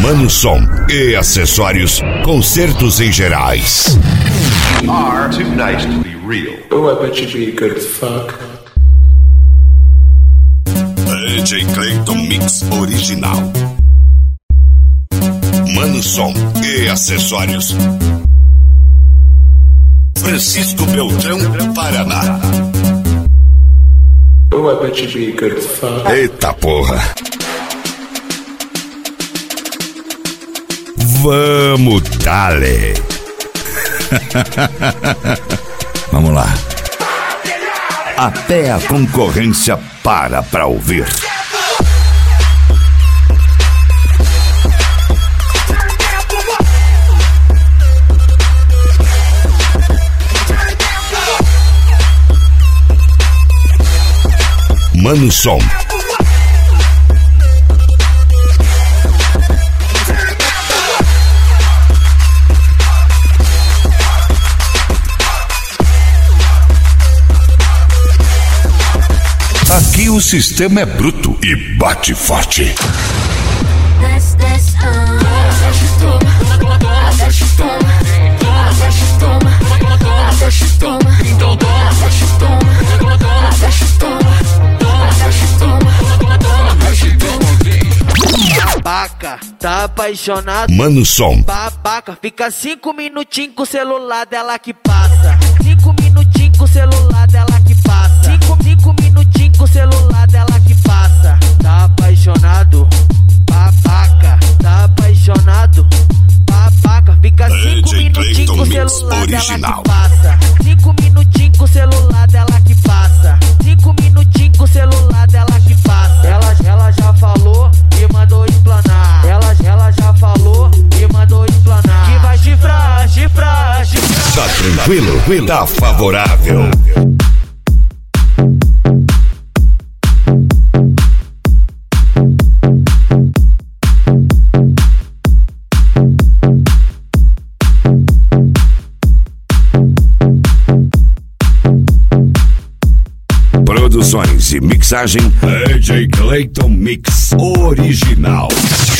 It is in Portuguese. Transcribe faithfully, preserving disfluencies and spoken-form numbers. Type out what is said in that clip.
Manusom e acessórios, consertos em gerais. You are too nice to be real. Oh, I bet you'd be good as fuck. D J Clayton Mix original. Manusom e acessórios. Francisco Beltrão, Paraná. Oh, I bet you'd be good as fuck. Eita porra. Vamos, dale. Vamos lá. Até a concorrência para pra ouvir. Manusom. Aqui o sistema é bruto e bate forte. Desce, desce, ah. Desce, toma. Desce, toma. Desce, toma. Desce, toma. Desce, toma. Desce, toma. Desce, toma. Babaca, tá apaixonado? Manusom. Babaca, fica cinco minutinhos com o celular dela que passa. Cinco minutinhos com o celular dela que passa. Cinco, cinco minutinhos com o celular dela que passa. Tá apaixonado? Babaca, tá apaixonado? Babaca, fica cinco minutinhos com o celular dela que passa. Cinco minutinhos com o celular dela que passa. Cinco minutinhos com o celular dela que passa. Ela, ela já falou e mandou explanar. Ela, ela já falou e mandou explanar. Que vai chifrar, chifrar, chifrar. Tá tranquilo? Tá favorável. Produções e mixagem D J Clayton Mix original.